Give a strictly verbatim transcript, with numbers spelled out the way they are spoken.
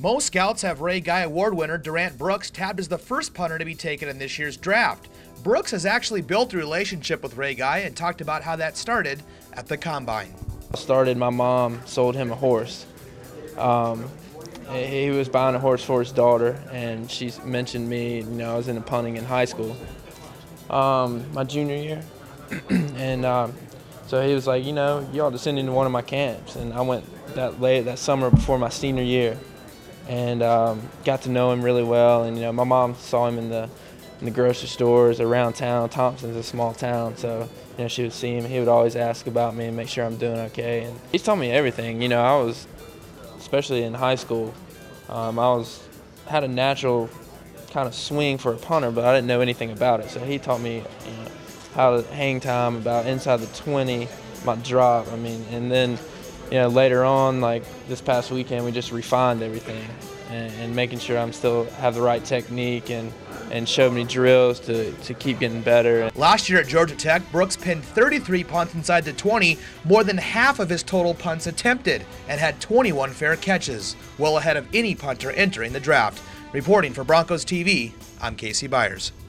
Most scouts have Ray Guy Award winner Durant Brooks tabbed as the first punter to be taken in this year's draft. Brooks has actually built a relationship with Ray Guy and talked about how that started at the Combine. I started, my mom sold him a horse. Um, he was buying a horse for his daughter, and she mentioned me. You know, I was into punting in high school, um, my junior year, and um, so he was like, you know, you ought to send him to one of my camps. And I went that late that summer before my senior year, and um, got to know him really well. And you know, my mom saw him in the in the grocery stores around town. Thompson's a small town, so you know, she would see him. He would always ask about me and make sure I'm doing okay. And he's taught me everything. You know, I was, especially in high school, um, I was had a natural kind of swing for a punter, but I didn't know anything about it. So he taught me, you know, how to hang time, about inside the twenty, my drop. I mean, and then, you know, later on, like this past weekend, we just refined everything and, and making sure I'm still have the right technique and and showed me drills to, to keep getting better. Last year at Georgia Tech, Brooks pinned thirty-three punts inside the twenty, more than half of his total punts attempted, and had twenty-one fair catches, well ahead of any punter entering the draft. Reporting for Broncos T V, I'm Casey Byers.